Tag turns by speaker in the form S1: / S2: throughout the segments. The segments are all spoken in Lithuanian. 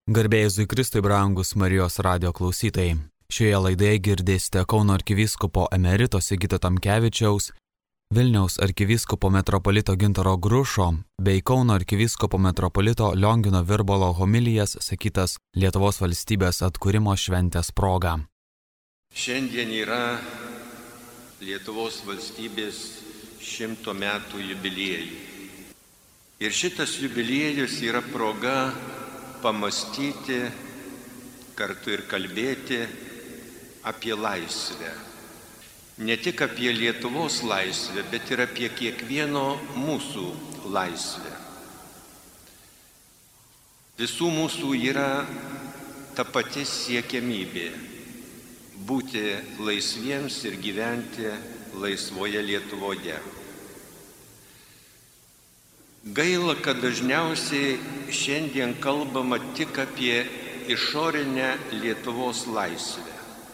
S1: Garbė Jėzui Kristui, brangus Marijos radijo klausytojai. Šioje laidoje girdėsite Kauno arkivyskupo emerito Sigito Tamkevičiaus, Vilniaus arkivyskupo metropolito Gintaro Grušo bei Kauno arkivyskupo metropolito Liongino Virbalo homilijas sakytas Lietuvos valstybės atkūrimo šventės proga.
S2: Šiandien yra Lietuvos valstybės 100 metų jubiliejai. Ir šitas jubiliejus yra proga pamastyti, kartu ir kalbėti apie laisvę. Ne tik apie Lietuvos laisvę, bet ir apie kiekvieno mūsų laisvę. Visų mūsų yra ta pati siekiamybė – būti laisviems ir gyventi laisvoje Lietuvoje. Gaila, kad dažniausiai šiandien kalbama tik apie išorinę Lietuvos laisvę.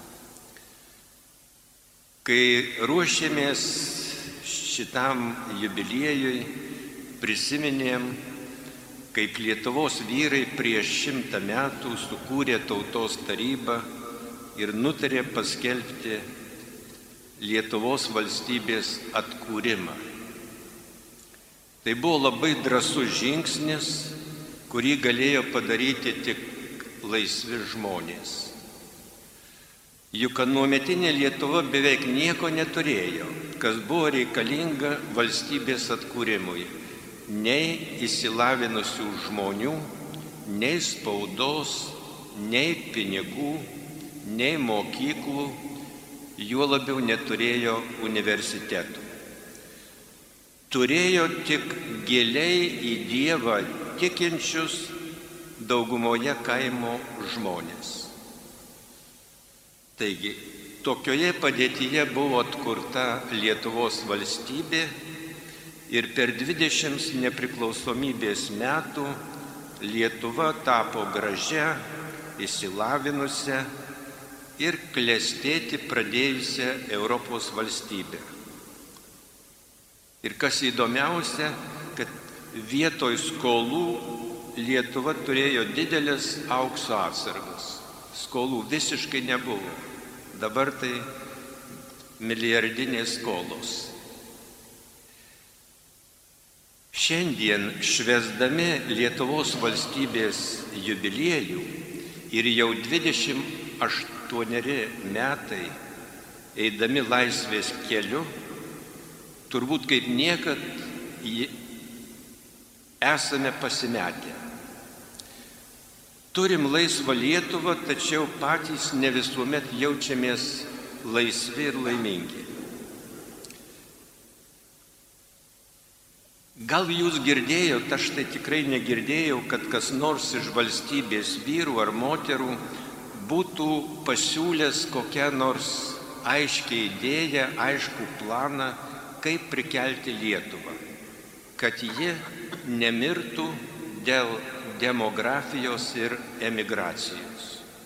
S2: Kai ruošėmės šitam jubiliejui, prisiminėm, kaip Lietuvos vyrai prieš 100 metų sukūrė Tautos tarybą ir nutarė paskelbti Lietuvos valstybės atkūrimą. Tai buvo labai drąsus žingsnis, kurį galėjo padaryti tik laisvi žmonės. Juk anuometinė Lietuva beveik nieko neturėjo, kas buvo reikalinga valstybės atkūrimui. Nei išsilavinusių žmonių, nei spaudos, nei pinigų, nei mokyklų, juo labiau neturėjo universitetų. Turėjo tik giliai į Dievą tikinčius daugumoje kaimo žmonės. Taigi, tokioje padėtyje buvo atkurta Lietuvos valstybė ir per 20 nepriklausomybės metų Lietuva tapo gražia, išsilavinusia ir klestėti pradėjusią Europos valstybę. Ir kas įdomiausia, kad vietoj skolų Lietuva turėjo didelės aukso atsargas. Skolų visiškai nebuvo. Dabar tai milijardinės skolos. Šiandien švęsdami Lietuvos valstybės jubiliejų ir jau 28 metai eidami laisvės keliu, turbūt kaip niekad esame pasimetę. Turim laisvą Lietuvą, tačiau patys ne visuomet jaučiamės laisvi ir laimingi. Gal jūs girdėjote, aš tai tikrai negirdėjau, kad kas nors iš valstybės vyrų ar moterų būtų pasiūlęs kokią nors aiškią idėją, aiškų planą, kaip prikelti Lietuvą, kad ji nemirtų dėl demografijos ir emigracijos.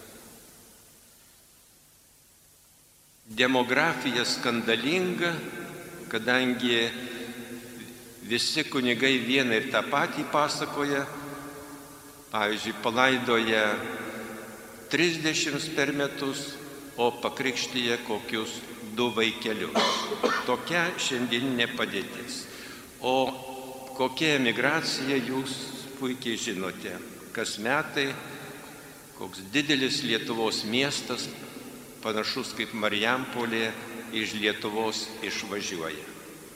S2: Demografija skandalinga, kadangi visi kunigai vieną ir tą patį pasakoja, pavyzdžiui, palaidoja 30 per metus, o pakrikštyje kokius 2 vaikelius. Tokia šiandieninė padėtis. O kokia emigracija jūs puikiai žinote. Kas metai koks didelis Lietuvos miestas, panašus kaip Marijampolė, iš Lietuvos išvažiuoja.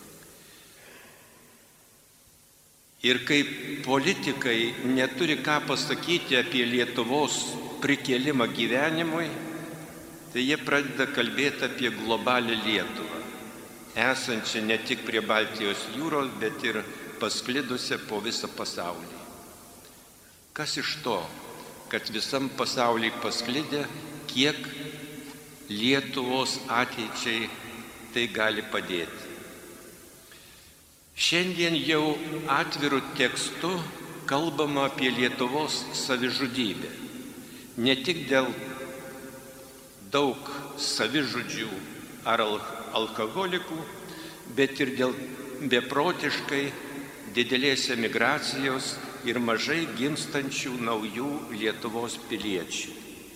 S2: Ir kaip politikai neturi ką pasakyti apie Lietuvos prikėlimą gyvenimui, tai jie pradeda kalbėti apie globalią Lietuvą, esančią ne tik prie Baltijos jūros, bet ir pasklidusią po visą pasaulį. Kas iš to, kad visam pasaulyje pasklidę, kiek Lietuvos ateičiai tai gali padėti? Šiandien jau atviru tekstu kalbama apie Lietuvos savižudybę. Ne tik dėl daug savižudžių ar alkoholikų, bet ir dėl beprotiškai didelės emigracijos ir mažai gimstančių naujų Lietuvos piliečių.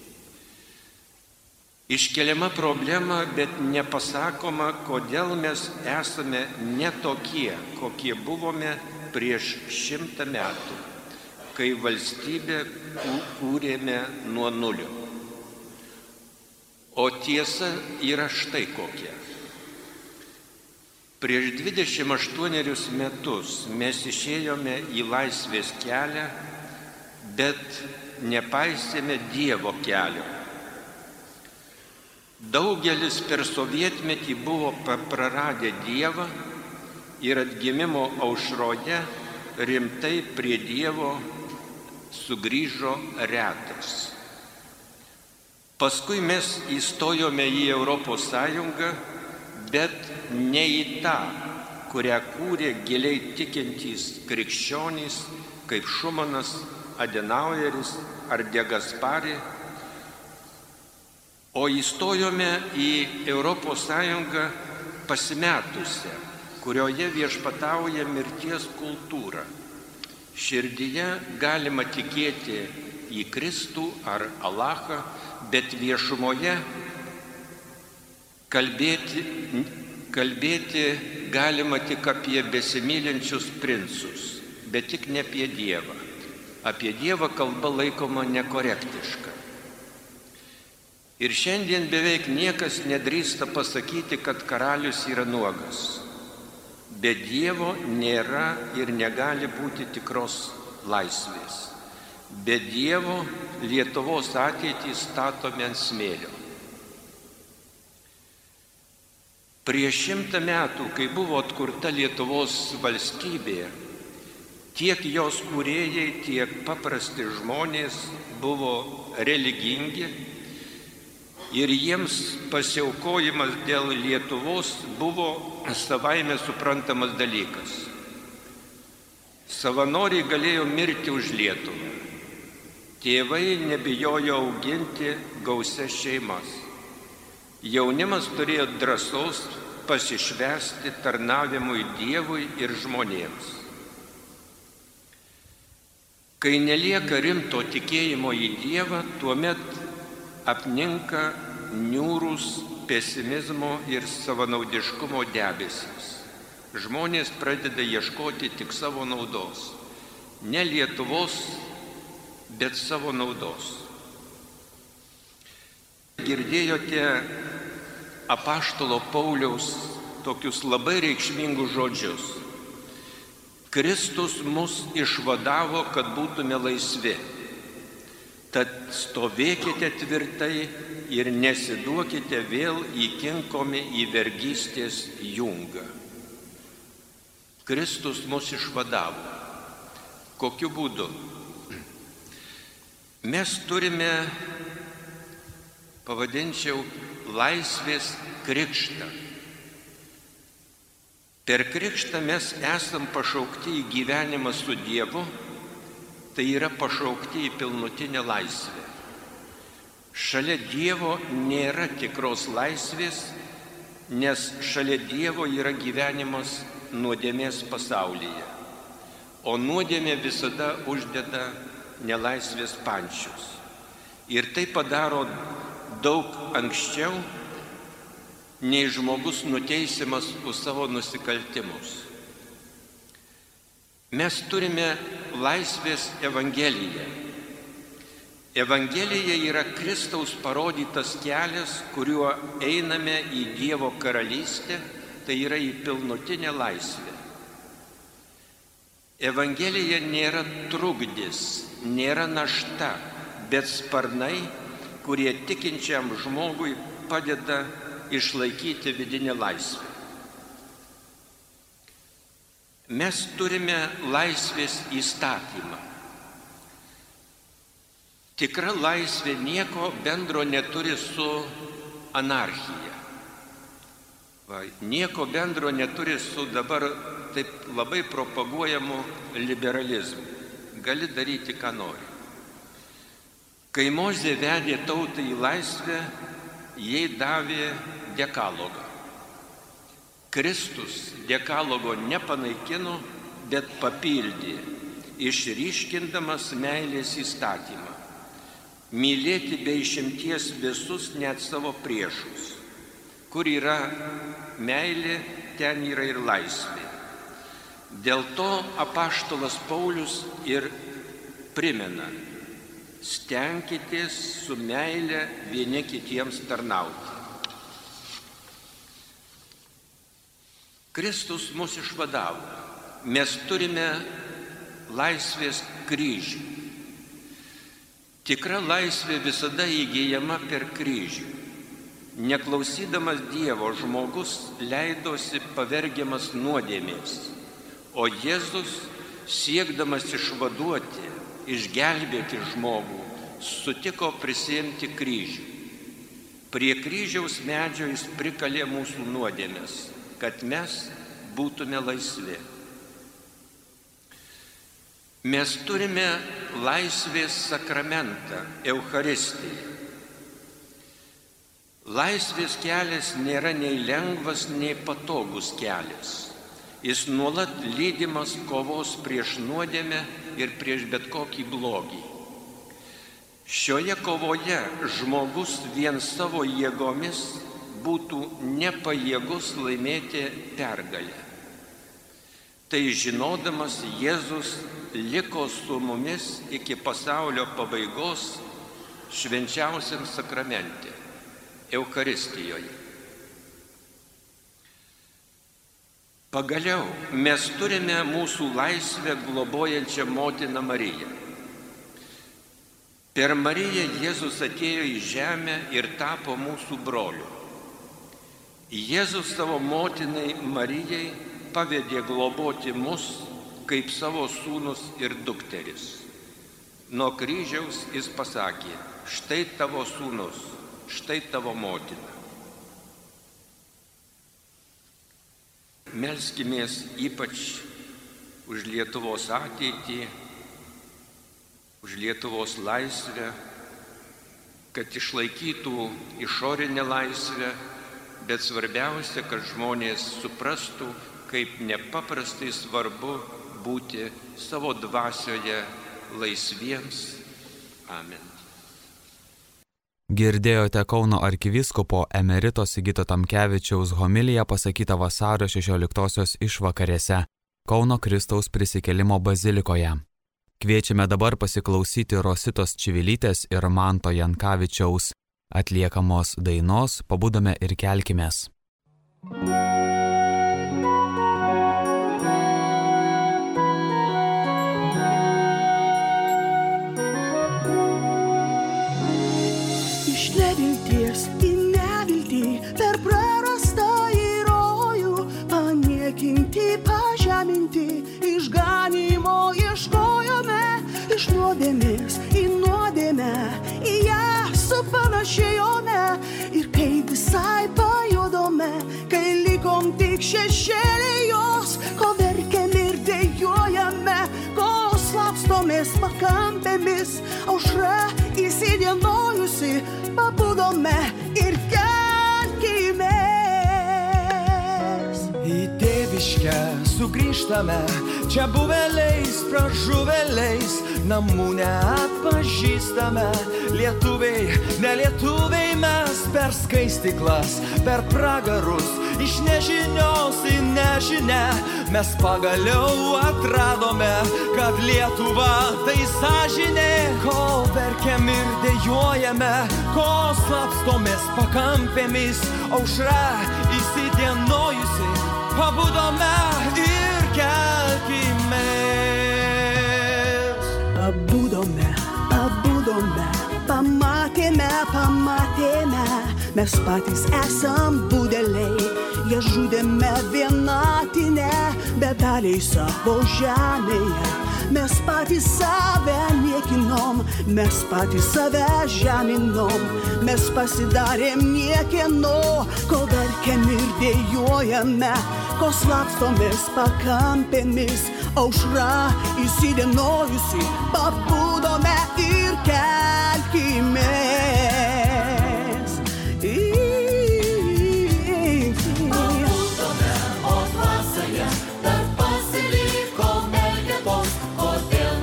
S2: Iškeliama problema, bet nepasakoma, kodėl mes esame ne tokie, kokie buvome prieš 100 metų, kai valstybę kūrėme nuo nulio. O tiesa yra štai kokia. Prieš 28 metus mes išėjome į laisvės kelią, bet nepaisėme Dievo kelio. Daugelis per sovietmetį buvo praradę Dievą ir atgimimo aušroje rimtai prie Dievo sugrįžo retas. Paskui mes įstojome į Europos Sąjungą, bet ne į tą, kurią kūrė giliai tikintys krikščionys, kaip Šumanas, Adenaueris ar De Gaspari, o įstojome į Europos Sąjungą pasimetusią, kurioje viešpatauja mirties kultūra. Širdyje galima tikėti į Kristų ar Alachą, bet viešumoje kalbėti galima tik apie besimylinčius princus, bet tik ne apie Dievą. Apie Dievą kalba laikoma nekorektiška. Ir šiandien beveik niekas nedrįsta pasakyti, kad karalius yra nuogas. Be Dievo nėra ir negali būti tikros laisvės. Be Dievo Lietuvos ateitį statome ant smėlio. Prieš 100 metų, kai buvo atkurta Lietuvos valstybė, tiek jos kūrėjai, tiek paprasti žmonės buvo religingi ir jiems pasiaukojimas dėl Lietuvos buvo savaime suprantamas dalykas. Savanoriai galėjo mirti už Lietuvą. Tėvai nebijojo auginti gausias šeimas. Jaunimas turėjo drąsos pasišvęsti tarnavimui Dievui ir žmonėms. Kai nelieka rimto tikėjimo į Dievą, tuomet apninka niūrūs pesimizmo ir savanaudiškumo debesis. Žmonės pradeda ieškoti tik savo naudos. Ne Lietuvos, bet savo naudos. Girdėjote apaštalo Pauliaus tokius labai reikšmingus žodžius. Kristus mus išvadavo, kad būtume laisvi. Tad stovėkite tvirtai ir nesiduokite vėl įkinkomi į vergystės jungą. Kristus mus išvadavo. Kokiu būdu? Mes turime, pavadinčiau, laisvės krikštą. Per krikštą mes esam pašaukti į gyvenimą su Dievu, tai yra pašaukti į pilnutinę laisvę. Šalia Dievo nėra tikros laisvės, nes šalia Dievo yra gyvenimas nuodėmės pasaulyje, o nuodėmė visada uždeda nelaisvės pančius. Ir tai padaro daug anksčiau, nei žmogus nuteisiamas už savo nusikaltimus. Mes turime laisvės evangeliją. Evangelija yra Kristaus parodytas kelias, kuriuo einame į Dievo karalystę, tai yra į pilnutinę laisvę. Evangelija nėra trukdis, nėra našta, bet sparnai, kurie tikinčiam žmogui padeda išlaikyti vidinę laisvę. Mes turime laisvės įstatymą. Tikra laisvė nieko bendro neturi su anarchija. Nieko bendro neturi su dabar taip labai propaguojamu liberalizmu. Gali daryti, ką nori. Kai Mozė vedė tautą į laisvę, jai davė dekalogą. Kristus dekalogo nepanaikino, bet papildė. išryškindamas meilės įstatymą. Mylėti be išimties visus, net savo priešus. Kur yra meilė, ten yra ir laisvė. Dėl to apaštalas Paulius ir primena: stenkitės su meile vieni kitiems tarnauti. Kristus mus išvadavo. Mes turime laisvės kryžių. Tikra laisvė visada įgyjama per kryžių. Neklausydamas Dievo, žmogus leidosi pavergiamas nuodėmės, o Jėzus, siekdamas išvaduoti, išgelbėti žmogų, sutiko prisiimti kryžių. Prie kryžiaus medžio jis prikalė mūsų nuodėmės, kad mes būtume laisvi. Mes turime laisvės sakramentą, Eucharistiją. Laisvės kelias nėra nei lengvas, nei patogus kelias. Jis nuolat lydimas kovos prieš nuodėmę ir prieš bet kokį blogį. Šioje kovoje žmogus vien savo jėgomis būtų nepajėgus laimėti pergalę. Tai žinodamas, Jėzus liko su mumis iki pasaulio pabaigos švenčiausiam sakramente, Eucharistijoje. Pagaliau mes turime mūsų laisvę globojančią motiną Mariją. Per Mariją Jėzus atėjo į žemę ir tapo mūsų broliu. Jėzus savo motinai Marijai pavedė globoti mus kaip savo sūnus ir dukteris. Nuo kryžiaus jis pasakė: štai tavo sūnus, štai tavo motina. Melskimės ypač už Lietuvos ateitį, už Lietuvos laisvę, kad išlaikytų išorinę laisvę, bet svarbiausia, kad žmonės suprastų, kaip nepaprastai svarbu būti savo dvasioje laisviems. Amen.
S1: Girdėjote Kauno arkivyskupo emerito Sigito Tamkevičiaus homiliją pasakytą vasario 16-osios išvakarėse Kauno Kristaus prisikėlimo bazilikoje. Kviečiame dabar pasiklausyti Rositos Čivilytės ir Manto Jankavičiaus atliekamos dainos Pabudome ir kelkimės.
S3: Iš nevilties į neviltį, per prarastą į rojų, paniekinti, pažeminti, išganymo ieškojome, iš nuodėmės į nuodėmę, į ją supanašėjome ir kai visai pajudome, kai likom tik šešėliai jos, ko verkiam ir dejuojame, ko slapstomės pakampėmis, aušra įsidienojusi, pabudome ir kelkimės.
S4: Į tėviškę sugrįžtame, čia buveliais, pražuveliais, namų neatpažįstame. Lietuviai, nelietuviai mes per skaistyklas, per pragarus, iš nežinios į nežinę. Mes pagaliau atradome, kad Lietuva tai sąžinė. Ko verkiam ir dejuojame, ko slapstomės pakampėmis, aušra įsidienojusi, pabudome ir kelkimės.
S3: Pabudome, pabudome, pamatėme, pamatėme, mes patys esam budeliai, jie žudėme vienatinę, bedaliai savo žemėje. Mes patys save niekinom, mes patys save žeminom, mes pasidarėm niekieno, ko verkiam ir dejuojame, ko slapstomės pakampėmis, aušra įsidienojusi, pabudome ir kelkimės.
S5: Pabudome, o dvasioje dar pasiliko melgetos, kodėl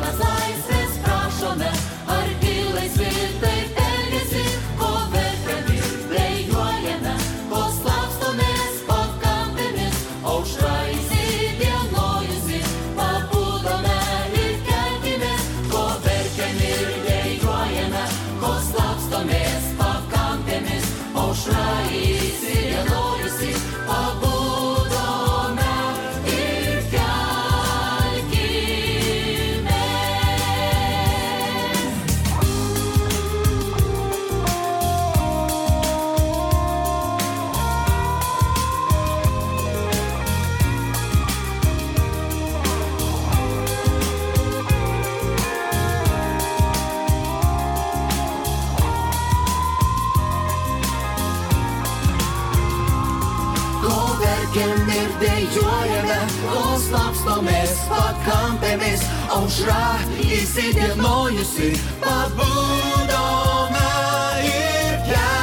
S4: verkiam ir dejuojame, kol slapstomės pakampėmis, aušra įsidienojusi, pabudome ir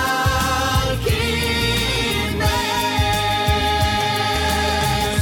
S4: kelkimės.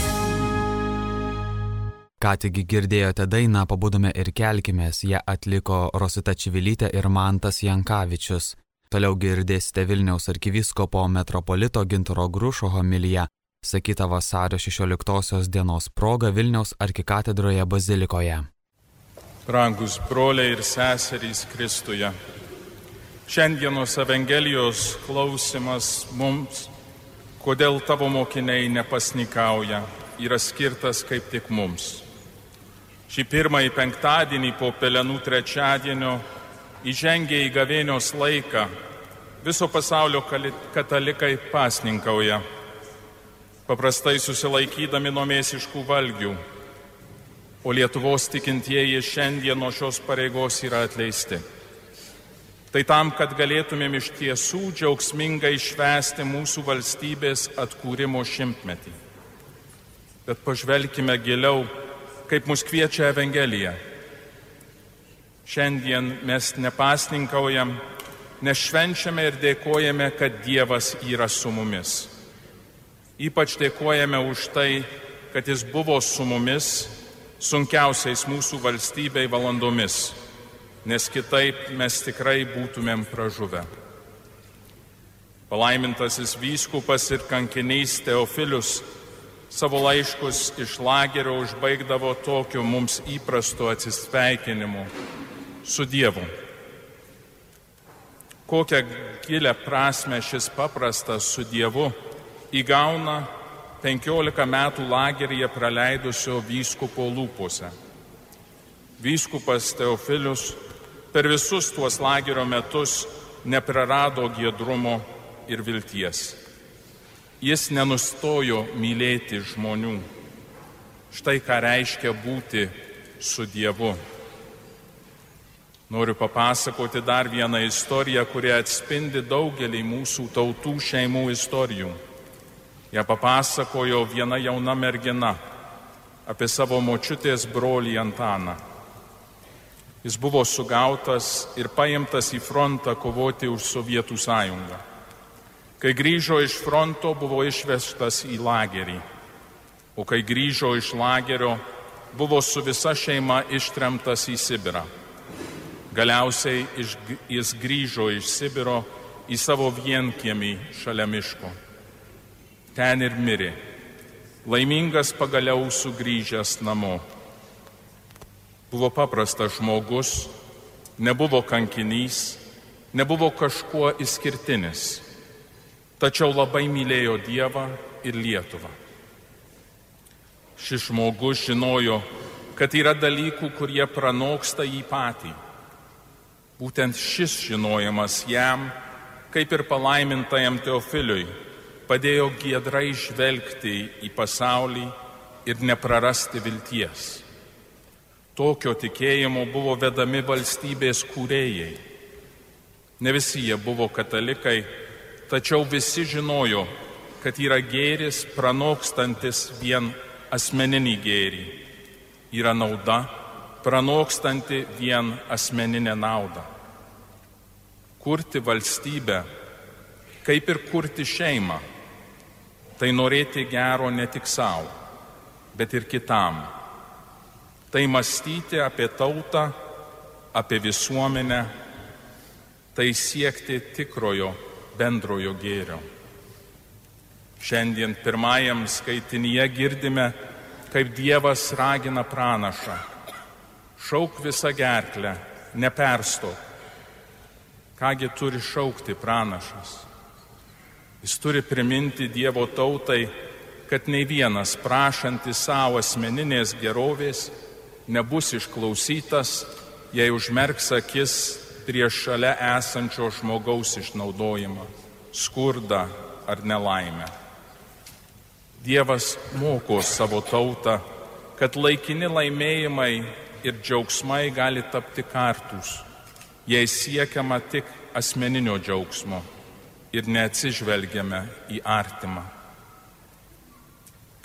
S1: Ką tik girdėjote dainą Pabudome ir kelkimės, ją atliko Rosita Čivilytė ir Mantas Jankavičius. Toliau girdėsite Vilniaus arkivyskupo metropolito Gintaro Grušo homiliją, sakytą vasario 16 dienos proga Vilniaus arkikatedroje bazilikoje.
S5: Brangus broliai ir seserys Kristuje, šiandienos Evangelijos klausimas mums, kodėl tavo mokiniai nepasnikauja, yra skirtas kaip tik mums. Šį pirmąjį penktadienį po Pelenų trečiadienio įžengė į gavėnios laiką, viso pasaulio katalikai pasninkauja, paprastai susilaikydami nuo mėsiškų valgių, o Lietuvos tikintieji šiandien nuo šios pareigos yra atleisti. Tai tam, kad galėtumėm iš tiesų džiaugsmingai švęsti mūsų valstybės atkūrimo 100-metį. Bet pažvelkime giliau, kaip mus kviečia Evangelija. Šiandien mes nepasninkaujam, nes švenčiame ir dėkojame, kad Dievas yra su mumis. Ypač dėkojame už tai, kad Jis buvo su mumis sunkiausiais mūsų valstybei valandomis, nes kitaip mes tikrai būtumėm pražuvę. Palaimintasis vyskupas ir kankinys Teofilius savo laiškus iš lagerio užbaigdavo tokiu mums įprastu atsisveikinimu su Dievu. Kokią gilią prasmę šis paprastas su Dievu įgauna 15 metų lageryje praleidusio vyskupo lūpose. Vyskupas Teofilius per visus tuos lagerio metus neprarado giedrumo ir vilties. Jis nenustojo mylėti žmonių. Štai ką reiškia būti su Dievu. Noriu papasakoti dar vieną istoriją, kuri atspindi daugelį mūsų tautų šeimų istorijų. Ją papasakojo viena jauna mergina apie savo močiutės brolį Antaną. Jis buvo sugautas ir paimtas į frontą kovoti už Sovietų sąjungą. Kai grįžo iš fronto, buvo išvežtas į lagerį, o kai grįžo iš lagerio, buvo su visa šeima ištremtas į Sibirą. Galiausiai jis grįžo iš Sibiro į savo vienkiemį šalia miško. Ten ir mirė, laimingas pagaliau sugrįžęs namo. Buvo paprastas žmogus, nebuvo kankinys, nebuvo kažkuo išskirtinis, tačiau labai mylėjo Dievą ir Lietuvą. Šis žmogus žinojo, kad yra dalykų, kurie pranoksta jį patį. Būtent šis žinojimas jam, kaip ir palaimintajam Teofiliui, padėjo giedrai žvelgti į pasaulį ir neprarasti vilties. Tokio tikėjimo buvo vedami valstybės kūrėjai. Ne visi jie buvo katalikai, tačiau visi žinojo, kad yra gėris pranokstantis vien asmeninį gėrį. Yra nauda pranokstanti vien asmeninę naudą. Kurti valstybę, kaip ir kurti šeimą, tai norėti gero ne tik savo, bet ir kitam. Tai mąstyti apie tautą, apie visuomenę, tai siekti tikrojo bendrojo gėrio. Šiandien pirmajam skaitinyje girdime, kaip Dievas ragina pranašą: šauk visą gerklę, neperstok. Kągi turi šaukti pranašas? Jis turi priminti Dievo tautai, kad nei vienas prašantis savo asmeninės gerovės nebus išklausytas, jei užmerks akis prieš šalia esančio žmogaus išnaudojimą, skurdą ar nelaimę. Dievas moko savo tautą, kad laikini laimėjimai ir džiaugsmai gali tapti kartūs, jei siekiama tik asmeninio džiaugsmo ir neatsižvelgiame į artimą.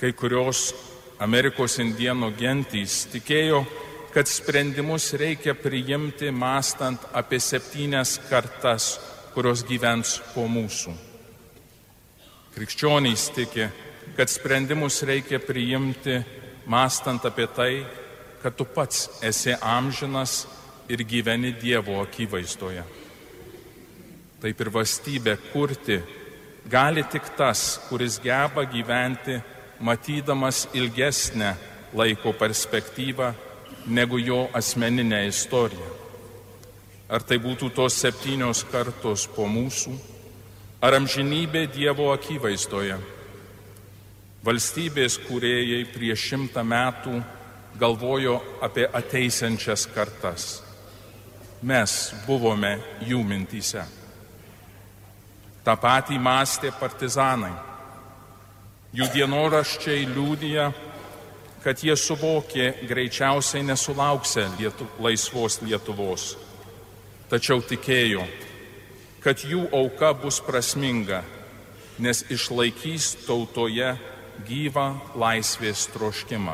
S5: Kai kurios Amerikos indienų gentys tikėjo, kad sprendimus reikia priimti mąstant apie 7 kartas, kurios gyvens po mūsų. Krikščionys tiki, kad sprendimus reikia priimti mąstant apie tai, kad tu pats esi amžinas ir gyveni Dievo akivaizdoje. Taip ir valstybę kurti gali tik tas, kuris geba gyventi, matydamas ilgesnę laiko perspektyvą negu jo asmeninė istorija. Ar tai būtų tos 7 kartos po mūsų, ar amžinybė Dievo akivaizdoje. Valstybės kūrėjai prieš 100 metų galvojo apie ateisiančias kartas. Mes buvome jų mintyse. Ta patį mąstė partizanai. Jų dienoraščiai liudija, kad jie suvokė greičiausiai nesulauksę laisvos Lietuvos, tačiau tikėjo, kad jų auka bus prasminga, nes išlaikys tautoje gyvą laisvės troškimą.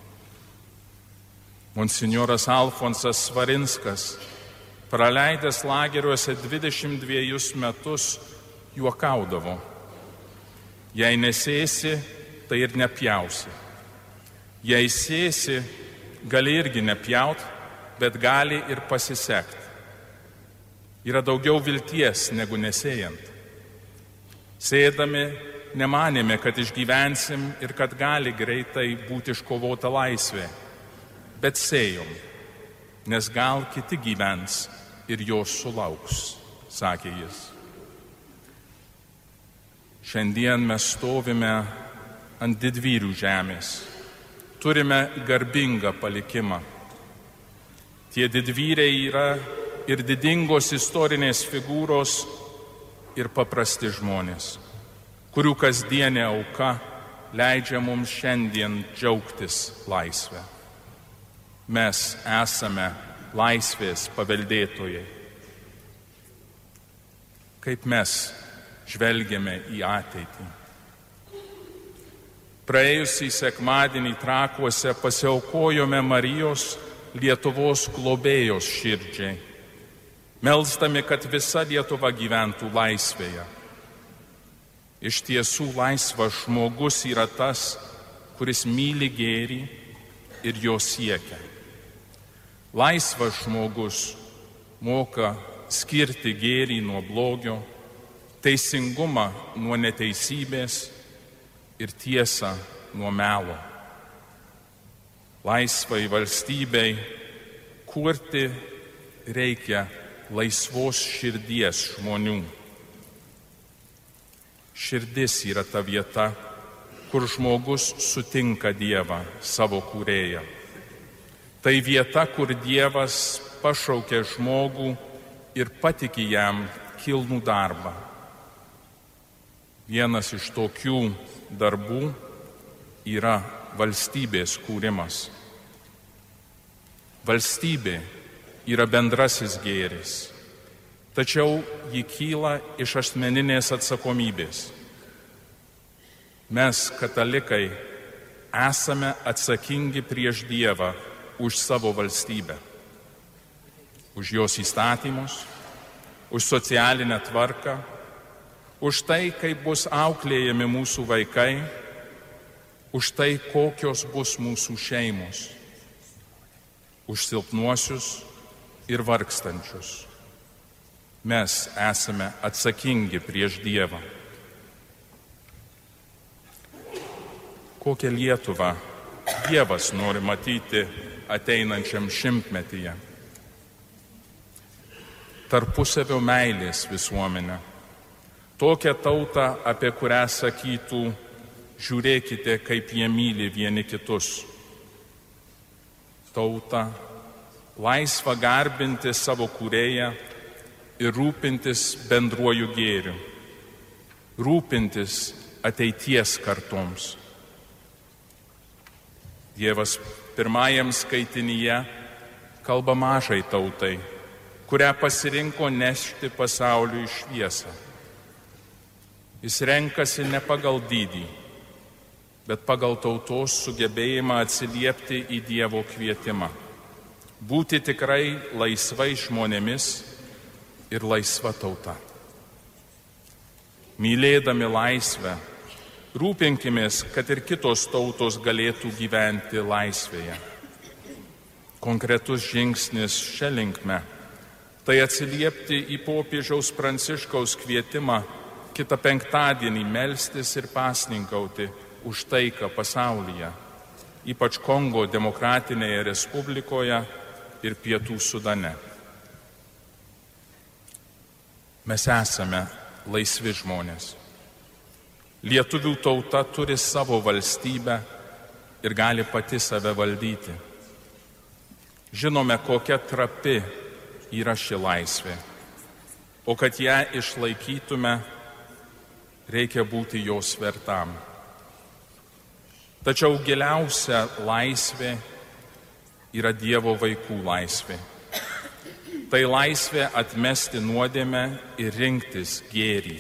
S5: Monsinjoras Alfonsas Svarinskas, praleidęs lageriuose 22 metus, juokaudavo: jei nesėsi, tai ir nepjausi. Jei sėsi, gali irgi nepjaut, bet gali ir pasisekti. Yra daugiau vilties negu nesėjant. Sėdami nemanėme, kad išgyvensim ir kad gali greitai būti iškovota laisvė, bet sėjom, nes gal kiti gyvens ir jos sulauks, sakė jis. Šiandien mes stovime ant didvyrių žemės. Turime garbingą palikimą. Tie didvyriai yra ir didingos istorinės figūros, ir paprasti žmonės, kurių kasdienė auka leidžia mums šiandien džiaugtis laisvę. Mes esame laisvės paveldėtojai. Kaip mes žvelgiame į ateitį. Praėjusį sekmadienį Trakuose pasiaukojome Marijos Lietuvos globėjos širdžiai, melsdami, kad visa Lietuva gyventų laisvėje. Iš tiesų laisvas žmogus yra tas, kuris myli gėrį ir jo siekia. Laisvas žmogus moka skirti gėrį nuo blogio, teisingumą nuo neteisybės ir tiesą nuo melo. Laisvai valstybei kurti reikia laisvos širdies žmonių. Širdis yra ta vieta, kur žmogus sutinka Dievą, savo kūrėją. Tai vieta, kur Dievas pašaukia žmogų ir patiki jam kilnų darbą. Vienas iš tokių darbų yra valstybės kūrimas. Valstybė yra bendrasis gėris, tačiau ji kyla iš asmeninės atsakomybės. Mes, katalikai, esame atsakingi prieš Dievą už savo valstybę, už jos įstatymus, už socialinę tvarką, už tai, kaip bus auklėjami mūsų vaikai, už tai, kokios bus mūsų šeimos, už silpnuosius ir vargstančius. Mes esame atsakingi prieš Dievą. Kokią Lietuvą Dievas nori matyti ateinančiam šimtmetyje? Tarpusavio meilės visuomenę. Tokią tautą, apie kurią sakytų: žiūrėkite, kaip jie myli vieni kitus. Tautą laisvą garbinti savo kūrėją ir rūpintis bendruoju gėriu. Rūpintis ateities kartoms. Dievas pirmajam skaitinyje kalba mažai tautai, kurią pasirinko nešti pasauliui šviesą. Jis renkasi ne pagal dydį, bet pagal tautos sugebėjimą atsiliepti į Dievo kvietimą. Būti tikrai laisvai žmonėmis ir laisva tauta. Mylėdami laisvę, rūpinkimės, kad ir kitos tautos galėtų gyventi laisvėje. Konkretus žingsnis šia linkme – tai atsiliepti į popiežiaus Pranciškaus kvietimą kitą penktadienį melstis ir pasninkauti už taiką pasaulyje, ypač Kongo Demokratinėje Respublikoje ir Pietų Sudane. Mes esame laisvi žmonės. Lietuvių tauta turi savo valstybę ir gali pati save valdyti. Žinome, kokia trapi yra ši laisvė, o kad ją išlaikytume, reikia būti jos vertam. Tačiau giliausia laisvė yra Dievo vaikų laisvė. Tai laisvė atmesti nuodėmę ir rinktis gėrį.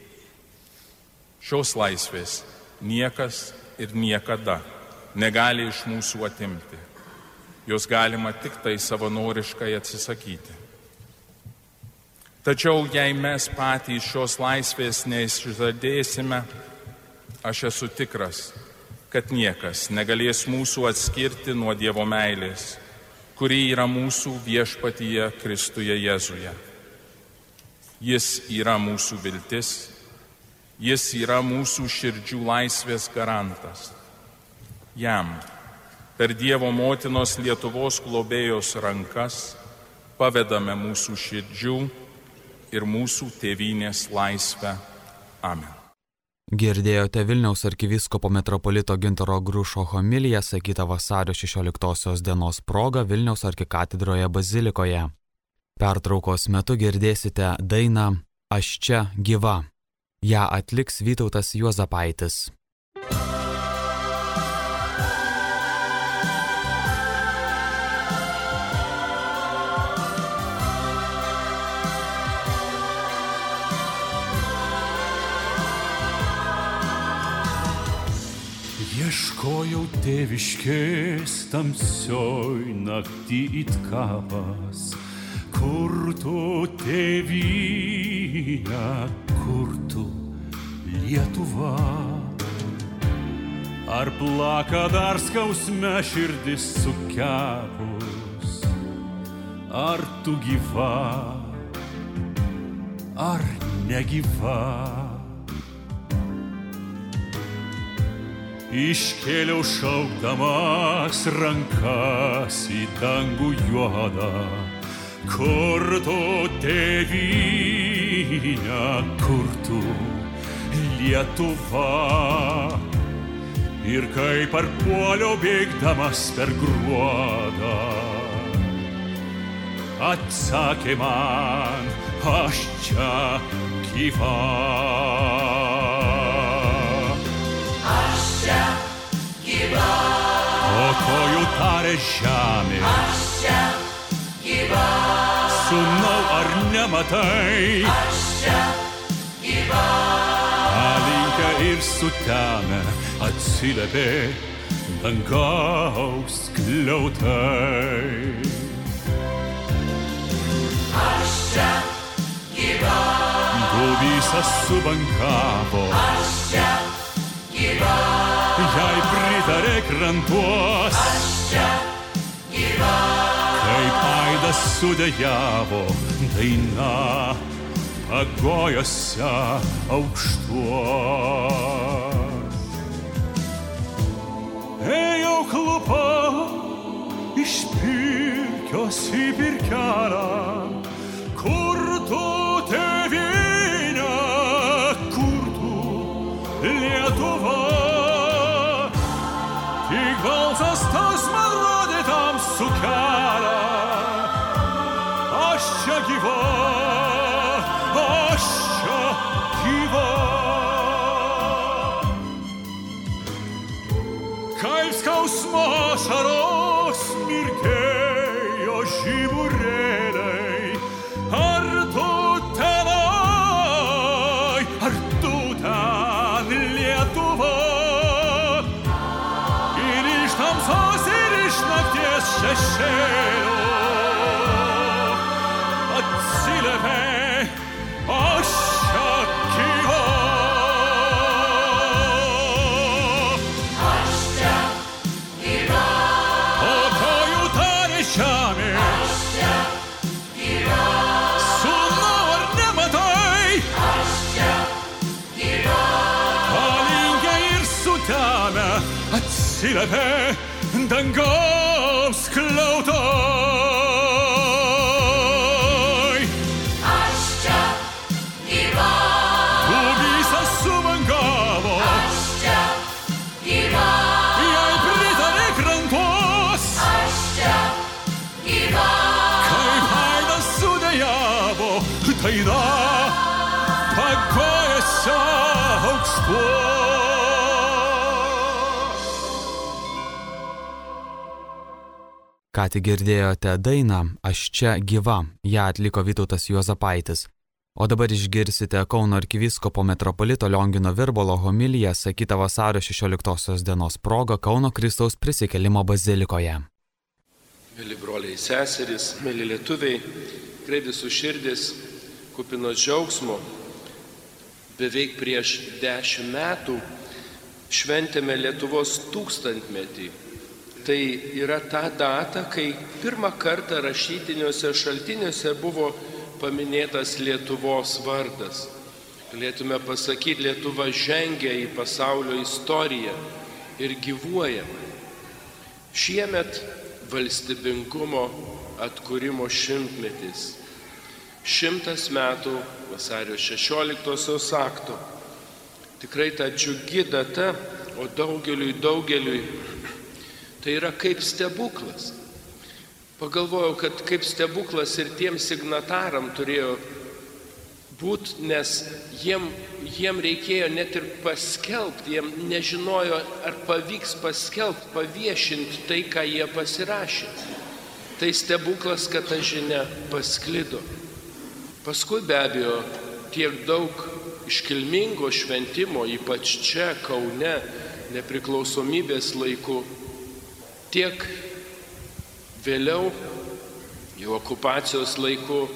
S5: Šios laisvės niekas ir niekada negali iš mūsų atimti. Jos galima tik tai savanoriškai atsisakyti. Tačiau jei mes patys šios laisvės neišžadėsime, aš esu tikras, kad niekas negalės mūsų atskirti nuo Dievo meilės, kuri yra mūsų viešpatyje Kristuje Jėzuje. Jis yra mūsų viltis, jis yra mūsų širdžių laisvės garantas. Jam per Dievo motinos Lietuvos globėjos rankas pavedame mūsų širdžių ir mūsų tėvynės laisvę. Amen.
S1: Girdėjote Vilniaus arkivyskupo metropolito Gintaro Grušo homiliją sakytą vasario 16 dienos proga Vilniaus arkikatedroje bazilikoje. Pertraukos metu girdėsite dainą Aš čia gyva. Ją atliks Vytautas Juozapaitis.
S6: Ieškojau tėviškės tamsioj naktį it kapas, kur tu tėvynė, kur tu Lietuva. Ar plaka dar skausme širdis sukepus, ar tu gyva, ar negyva. Iškėliau šaukdamas rankas į dangų juodą, kur tu tėvynė, kur tu Lietuva. Ir kaip parpuoliau bėgdamas per gruodą, atsakė man, aš čia gyva. O kojų tarė žemė,
S4: Aš čia gyva,
S6: sūnau, ar nematai?
S4: aš čia gyva,
S6: Alinkę ir sutemę atsiliepė dangaus skliautai.
S4: aš čia gyva,
S6: Visas subankavo,
S4: aš čia gyva,
S6: jai pritarė krantuos,
S4: aš čia gyva,
S6: kaip aidas sudejavo daina pagojose aukštuos. Ėjau klupa iš Pirkios į Pirkelę, kur tu tėvynė, kur tu Lietuva. Tik balsas tas man rodė tamsų kelią, aš čia gyva, aš čia gyva. Kaip skausmo ašaros mirgėjo žiburėliai, ar tu tenai, ar tu ten Lietuva. šešėlio atsiliepė aš čia gyva.
S4: Aš čia gyva.
S6: Po kojų tarė žemė.
S4: Aš čia gyva.
S6: Sūnau, ar nematai?
S4: Aš čia gyva.
S6: Palingę ir sutemę atsiliepė dangaus skliautai.
S4: Aš čia gyva.
S6: Visas suvangavo,
S4: Aš čia gyva.
S6: jai pritarė krantos,
S4: Aš čia gyva.
S6: kaip aidas sudejavo, daina pagojose aukštuos.
S1: Ką tik girdėjote dainą Aš čia gyva, ją atliko Vytautas Juozapaitis. O dabar išgirsite Kauno arkivyskupo metropolito Liongino Virbalo homiliją sakytą vasario 16 dienos proga Kauno Kristaus prisikėlimo bazilikoje.
S7: Mėly broliai seserys, mėly lietuviai, tikrai visų širdis kupinos džiaugsmo. Beveik prieš 10 metų šventėme Lietuvos 1000-metį. Tai yra ta data, kai pirmą kartą rašytiniuose šaltiniuose buvo paminėtas Lietuvos vardas. Galėtume pasakyti, Lietuva žengia į pasaulio istoriją ir gyvuoja. Šiemet valstybingumo atkūrimo 100-metis. 100 metų vasario 16 akto. Tikrai ta džiugi data, o daugeliui tai yra kaip stebuklas. Pagalvojau, kad kaip stebuklas ir tiem signataram turėjo būti, nes jiem reikėjo net ir paskelbti, jiem nežinojo, ar pavyks paskelbti, paviešinti tai, ką jie pasirašė. Tai stebuklas, kad ta žinia pasklido. Paskui be abejo tiek daug iškilmingo šventimo, ypač čia, Kaune, nepriklausomybės laiku, tiek vėliau, jau okupacijos laiku,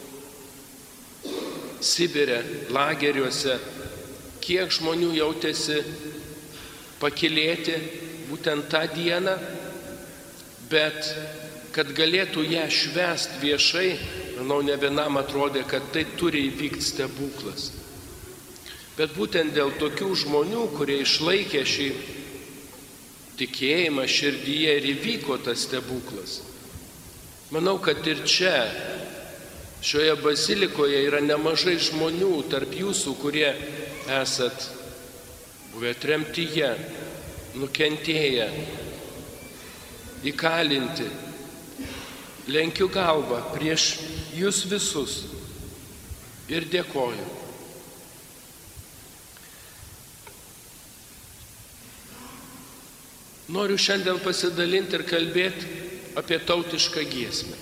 S7: Sibire, lageriuose, kiek žmonių jautėsi pakylėti būtent tą dieną, bet kad galėtų ją švęsti viešai, manau, ne vienam atrodė, kad tai turi įvykti stebuklas. Bet būtent dėl tokių žmonių, kurie išlaikė šį tikėjimą širdyje, ir įvyko tas stebuklas. Manau, kad ir čia, šioje bazilikoje yra nemažai žmonių tarp jūsų, kurie esat buvę tremtyje, nukentėję, įkalinti. Lenkiu galvą prieš jūs visus ir dėkoju. Noriu šiandien pasidalinti ir kalbėti apie tautišką giesmę.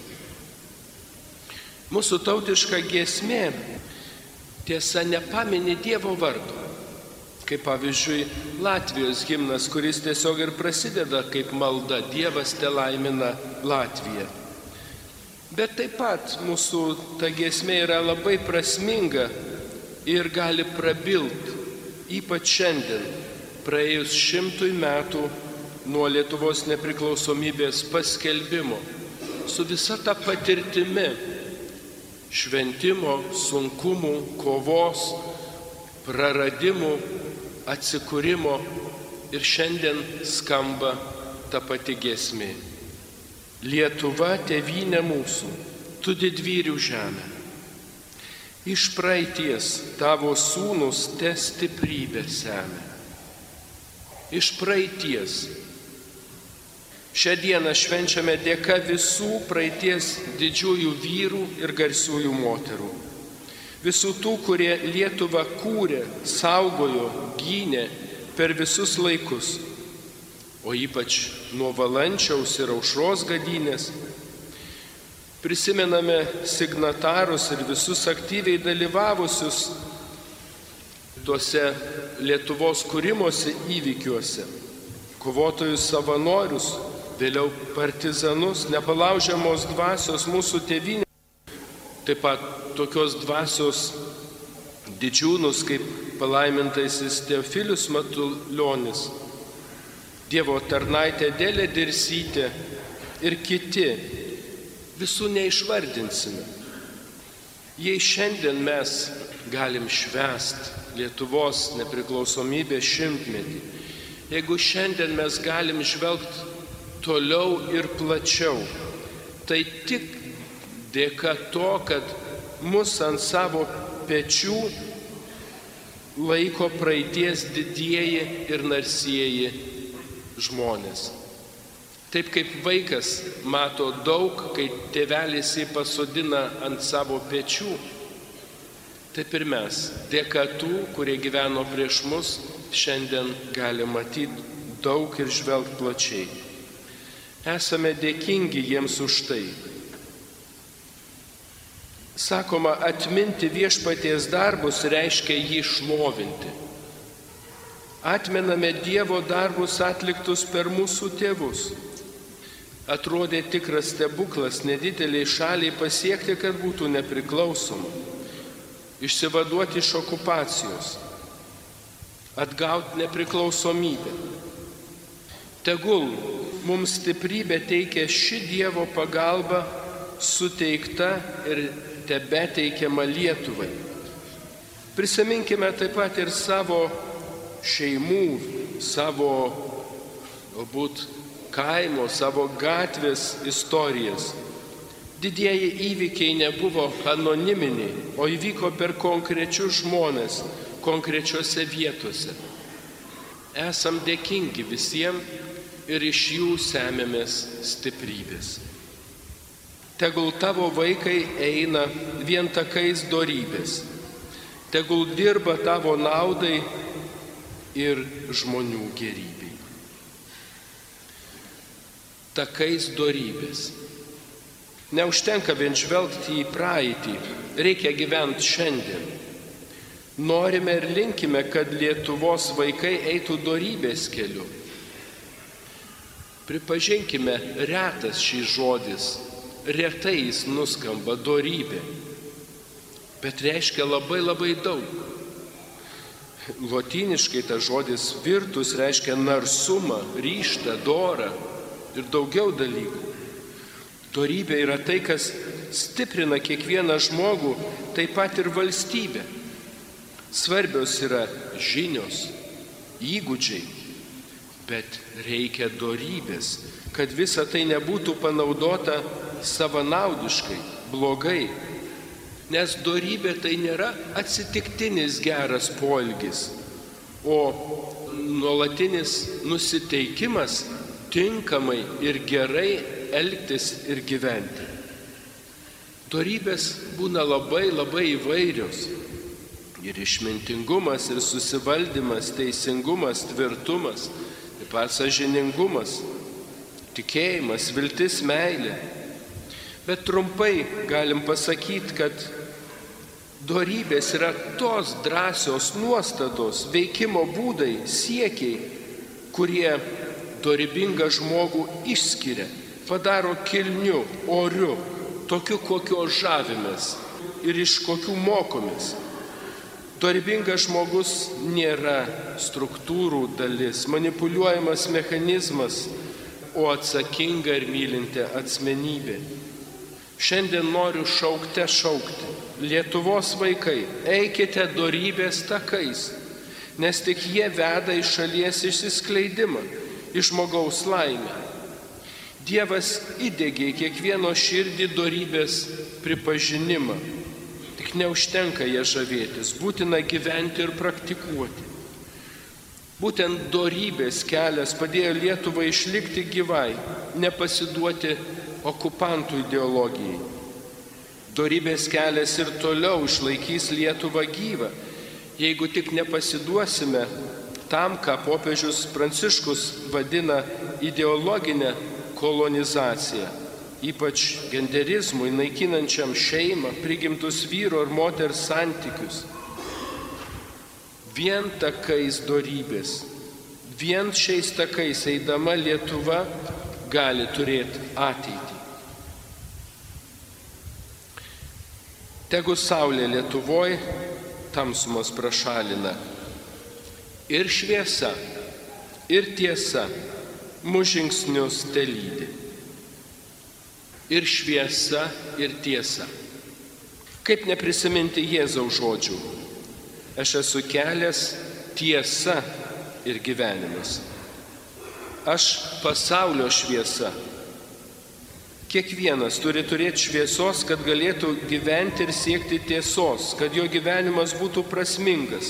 S7: Mūsų tautiška giesmė, tiesa, nepamini Dievo vardo. Kaip pavyzdžiui, Latvijos himnas, kuris tiesiog ir prasideda kaip malda, Dievas telaimina Latviją. Bet taip pat mūsų ta giesmė yra labai prasminga ir gali prabilti, ypač šiandien, praėjus 100 metų nuo Lietuvos nepriklausomybės paskelbimo, su visa ta patirtimi, šventimo, sunkumų, kovos, praradimų, atsikūrimo, ir šiandien skamba ta pati giesmė. Lietuva, tėvynė mūsų, tu didvyrių žemė. Iš praeities tavo sūnus te stiprybę semia. Iš praeities. Šią dieną švenčiame dėka visų praeities didžiųjų vyrų ir garsiųjų moterų. Visų tų, kurie Lietuvą kūrė, saugojo, gynė per visus laikus, o ypač nuo Valančiaus ir Aušros gadynės. Prisimename signatarus ir visus aktyviai dalyvavusius tuose Lietuvos kūrimosi įvykiuose, kovotojus savanorius, vėliau partizanus, nepalaužiamos dvasios mūsų tėvynė, taip pat tokios dvasios didžiūnus kaip palaimintasis Teofilius Matulionis, Dievo tarnaitė Adelė Dirsytė ir kiti, visų neišvardinsime. Jei šiandien mes galim švęsti Lietuvos nepriklausomybės 100-metį, jeigu šiandien mes galim žvelgti toliau ir plačiau, tai tik dėka to, kad mus ant savo pečių laiko praeities didieji ir narsieji žmonės. Taip kaip vaikas mato daug, kai tėvelis jį pasodina ant savo pečių, taip ir mes, dėka tų, kurie gyveno prieš mus, šiandien gali matyti daug ir žvelgti plačiai. Esame dėkingi jiems už tai. Sakoma, atminti viešpaties darbus reiškia jį šlovinti. Atmename Dievo darbus atliktus per mūsų tėvus. Atrodė tikras stebuklas nedideliai šaliai pasiekti, kad būtų nepriklausoma, išsivaduoti iš okupacijos, atgauti nepriklausomybę. Tegul mums stiprybę teikia ši Dievo pagalba suteikta ir tebeteikiama Lietuvai. Prisiminkime taip pat ir savo šeimų, savo galbūt kaimo, savo gatvės istorijas. Didieji įvykiai nebuvo anoniminiai, o įvyko per konkrečius žmonės, konkrečiose vietose. Esam dėkingi visiems ir iš jų semiamės stiprybės. Tegul tavo vaikai eina vien takais dorybės, tegul dirba tavo naudai ir žmonių gerybei. Takais dorybės. Neužtenka vien žvelgti į praeitį, reikia gyventi šiandien. Norime ir linkime, kad Lietuvos vaikai eitų dorybės keliu. Pripažinkime, retas šis žodis, retai jis nuskamba dorybė, bet reiškia labai daug. Lotyniškai tas žodis virtus reiškia narsumą, ryžtą, dorą ir daugiau dalykų. Dorybė yra tai, kas stiprina kiekvieną žmogų, taip pat ir valstybę. Svarbios yra žinios, įgūdžiai, bet reikia dorybės, kad visa tai nebūtų panaudota savanaudiškai, blogai. Nes dorybė tai nėra atsitiktinis geras poelgis, o nuolatinis nusiteikimas tinkamai ir gerai elgtis ir gyventi. Dorybės būna labai įvairios. Ir išmintingumas, ir susivaldymas, teisingumas, tvirtumas, taip pat sąžiningumas, tikėjimas, viltis, meilė. Bet trumpai galim pasakyti, kad dorybės yra tos drąsios nuostatos, veikimo būdai, siekiai, kurie dorybingą žmogų išskiria, padaro kilniu, oriu, tokiu, kokio žavimės ir iš kokių mokomės. Dorybingas žmogus nėra struktūrų dalis, manipuliuojamas mechanizmas, o atsakinga ir mylinti asmenybė. Šiandien noriu šaukti. Lietuvos vaikai, eikite dorybės takais, nes tik jie veda į šalies išsiskleidimą, į žmogaus laimę. Dievas įdegė į kiekvieno širdį dorybės pripažinimą. Tik neužtenka ją žavėtis, būtina gyventi ir praktikuoti. Būtent dorybės kelias padėjo Lietuvai išlikti gyvai, nepasiduoti okupantų ideologijai. Dorybės kelias ir toliau išlaikys Lietuvą gyvą, jeigu tik nepasiduosime tam, ką popiežius Pranciškus vadina ideologinę kolonizaciją, ypač genderizmui, naikinančiam šeimą, prigimtus vyro ir moters santykius. Vien takais dorybės, vien šiais takais eidama Lietuva gali turėti ateitį. Tegu saulė Lietuvoje tamsumos prašalina. Ir šviesa, ir tiesa mūsų žingsnius telydi. Ir šviesa, ir tiesa. Kaip neprisiminti Jėzaus žodžių? Aš esu kelias, tiesa ir gyvenimas. Aš pasaulio šviesa. Kiekvienas turi turėti šviesos, kad galėtų gyventi ir siekti tiesos, kad jo gyvenimas būtų prasmingas.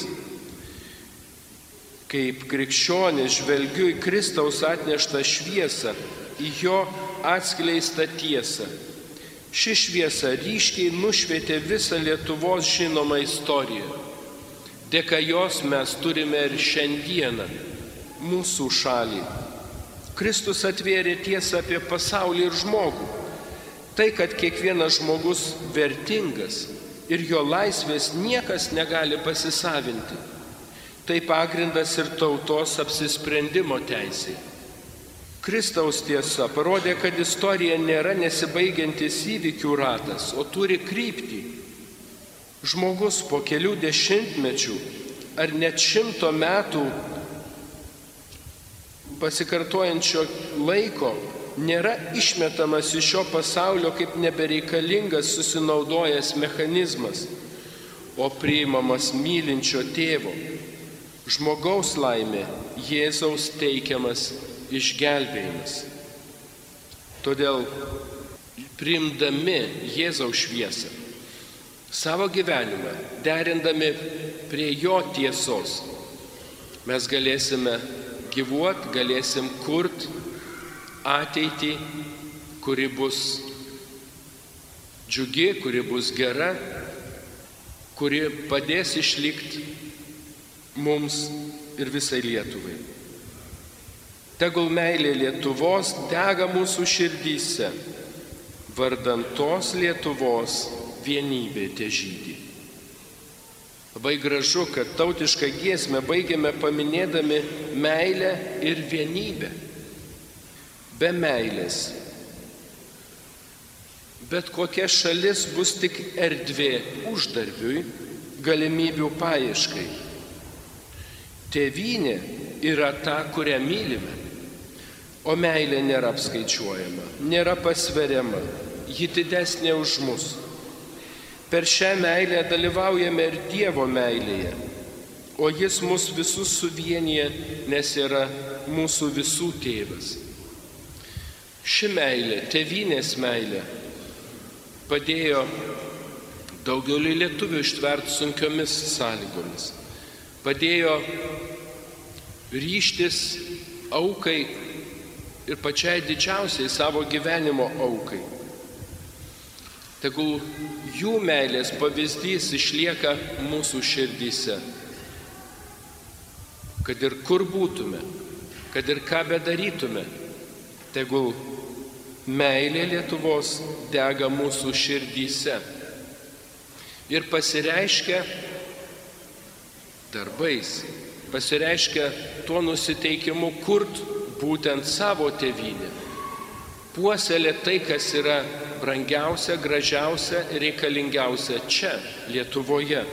S7: Kaip krikščionis žvelgiu į Kristaus atneštą šviesą, į jo atskleistą tiesą. Ši šviesa ryškiai nušvietė visą Lietuvos žinomą istoriją. Dėka jos mes turime ir šiandieną mūsų šalį. Kristus atvėrė tiesą apie pasaulį ir žmogų. Tai, kad kiekvienas žmogus vertingas ir jo laisvės niekas negali pasisavinti. Tai pagrindas ir tautos apsisprendimo teisė. Kristaus tiesa parodė, kad istorija nėra nesibaigiantis įvykių ratas, o turi kryptį. Žmogus po kelių dešimtmečių ar net 100 metų pasikartojančio laiko nėra išmetamas iš šio pasaulio kaip nebereikalingas susinaudojęs mechanizmas, o priimamas mylinčio tėvo. Žmogaus laimė Jėzaus teikiamas išgelbėjimas. Todėl priimdami Jėzaus šviesą, savo gyvenimą derindami prie jo tiesos, mes galėsime gyvuot, galėsim kurt ateitį, kuri bus džiugi, kuri bus gera, kuri padės išlikti mums ir visai Lietuvai. Tegul meilė Lietuvos dega mūsų širdyse, vardan tos Lietuvos vienybė težydi. Labai gražu, kad tautišką giesmę baigiame paminėdami meilę ir vienybę. Be meilės bet kokia šalis bus tik erdvė uždarbiui, galimybių paieškai. Tėvynė yra ta, kurią mylime, o meilė nėra apskaičiuojama, nėra pasveriama, ji didesnė už mus. Per šią meilę dalyvaujame ir Dievo meilėje, o jis mus visus suvienyje, nes yra mūsų visų tėvas. Ši meilė, tėvynės meilė, padėjo daugeliui lietuvių ištverti sunkiomis sąlygomis. Padėjo ryžtis aukai ir pačiai didžiausiai savo gyvenimo aukai. Tegul jų meilės pavyzdys išlieka mūsų širdyse. Kad ir kur būtume, kad ir ką bedarytume, tegul meilė Lietuvos dega mūsų širdyse ir pasireiškia darbais, pasireiškia tuo nusiteikimu kurt būtent savo tėvynę, puoselėti tai, kas yra brangiausia, gražiausia ir reikalingiausia čia, Lietuvoje.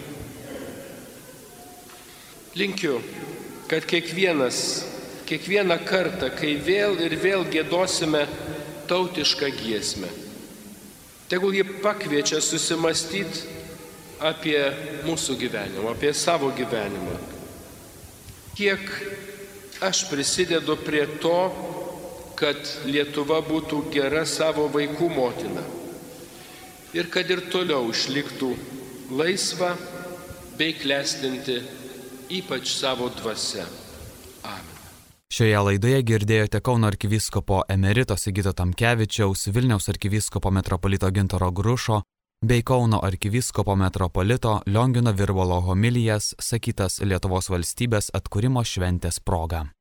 S7: Linkiu, kad kiekvieną kartą, kai vėl ir vėl giedosime tautišką giesmę, tegul ji pakviečia susimastyti apie mūsų gyvenimą, apie savo gyvenimą. Kiek aš prisidedu prie to, kad Lietuva būtų gera savo vaikų motina ir kad ir toliau išliktų laisva bei klestinti ypač savo dvasia. Amen.
S1: Šioje laidoje girdėjote Kauno arkivyskupo emerito Sigito Tamkevičiaus, Vilniaus arkivyskupo metropolito Gintaro Grušo bei Kauno arkivyskupo metropolito Liongino Virbalo homilijas sakytas Lietuvos valstybės atkūrimo šventės proga.